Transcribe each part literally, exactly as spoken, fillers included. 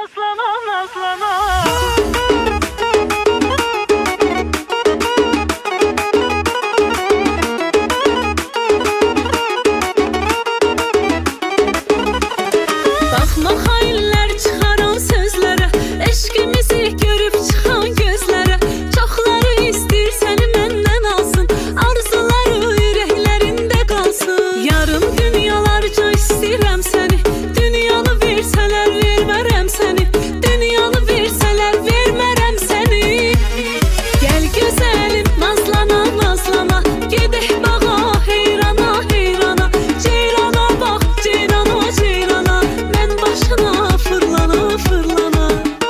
Nazlana, nazlana. Baxma xainlər çıxaran sözlərə, eşqimizi görüb çıxan gözlərə. Çoxları istəyir səni məndən alsın, arzuları ürəklərində qalsın. Yarım dünyalarca istəyirəm səni, dünyanı versələr vermərəm səni, dünyanı versələr vermərəm səni. Gəl gözəlim nazlana, nazlana, gedək bağa heyrana, heyrana. Ceyrana bax, ceyrana, ceyrana, mən başına fırlana, fırlana.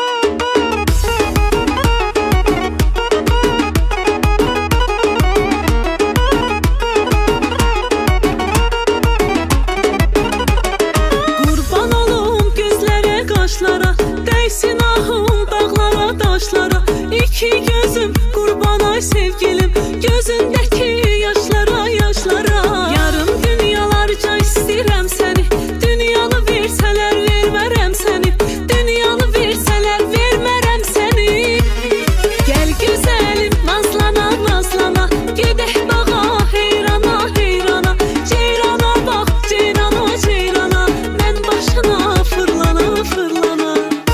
Qurban olum gözlərə, qaşlara, dəysin ahım dağlara, daşlara. İki gözüm qurban ay sevgilim, gözündəki yaşlara, yaşlara. Yarım dünyalarca istəyirəm səni, dünyanı versələr vermərəm səni, dünyanı versələr vermərəm səni. Gəl gözəlim nazlana, nazlana, gedək bağa heyrana, heyrana. Ceyrana bax, ceyrana, ceyrana, mən başına fırlana, fırlana.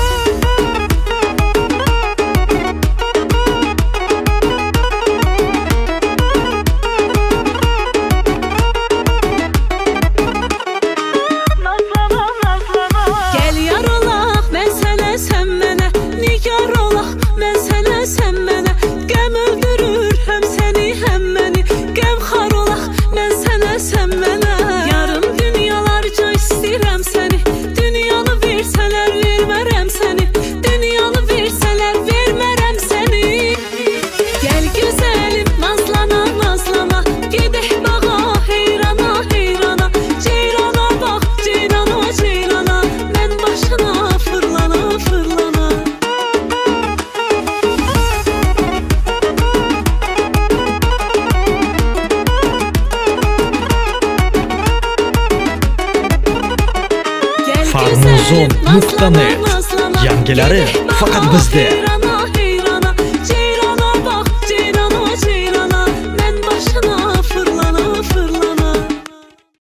Nazlana, nazlana. Gəl yar olaq, mən sənə, sən mənə, nigar olaq, mən sənə, sən mənə. Qəm öldürür həm səni, həm məni, qəmxar olaq, mən sənə, sən mənə. Yarım dünyalarca istəyirəm səni, dünyanı versələr vermərəm səni, dünyanı versələr vermərəm səni. Gəl gözəlim nazlana, nazlana, gedək bağa heyrana, heyrana. Ceyrana bax, ceyrana, ceyrana, mən başına fırlana, fırlana. Gəl Farmuzon gözəlim nokta net. nazlana, nazlana, Yangiləri gedək bağa faqat bizdə. heyrana,